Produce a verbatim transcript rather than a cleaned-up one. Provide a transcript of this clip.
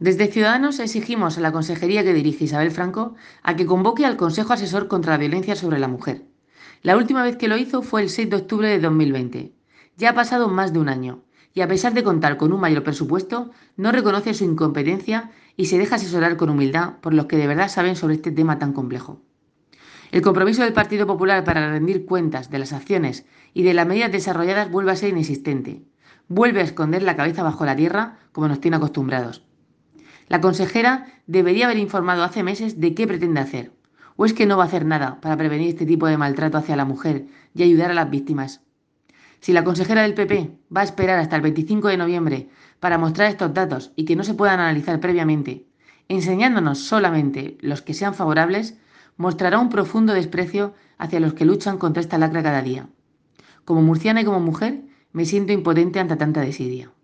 Desde Ciudadanos exigimos a la consejería que dirige Isabel Franco a que convoque al Consejo Asesor contra la Violencia sobre la Mujer. La última vez que lo hizo fue el seis de octubre de dos mil veinte. Ya ha pasado más de un año y a pesar de contar con un mayor presupuesto, no reconoce su incompetencia y se deja asesorar con humildad por los que de verdad saben sobre este tema tan complejo. El compromiso del Partido Popular para rendir cuentas de las acciones y de las medidas desarrolladas vuelve a ser inexistente. Vuelve a esconder la cabeza bajo la tierra como nos tiene acostumbrados. La consejera debería haber informado hace meses de qué pretende hacer. ¿O es que no va a hacer nada para prevenir este tipo de maltrato hacia la mujer y ayudar a las víctimas? Si la consejera del P P va a esperar hasta el veinticinco de noviembre para mostrar estos datos y que no se puedan analizar previamente, enseñándonos solamente los que sean favorables, mostrará un profundo desprecio hacia los que luchan contra esta lacra cada día. Como murciana y como mujer, me siento impotente ante tanta desidia.